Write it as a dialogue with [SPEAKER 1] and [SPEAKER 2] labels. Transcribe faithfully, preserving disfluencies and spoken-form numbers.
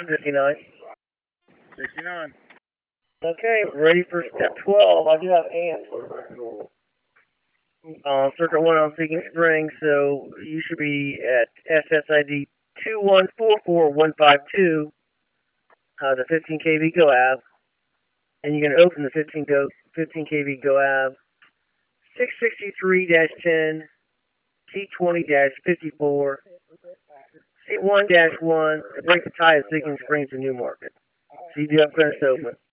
[SPEAKER 1] fifty-nine.
[SPEAKER 2] sixty-nine.
[SPEAKER 1] Okay, ready for step twelve. I do have ants. Uh, circuit one on Seeking Spring, so you should be at S S I D two one four four one five two, uh, the fifteen K V Go A V, and you can open the fifteen K V Go A V six sixty-three dash ten T twenty dash fifty-four C one dash one to break the tie at Seeking Springs to New Market. So you do have clearance to open.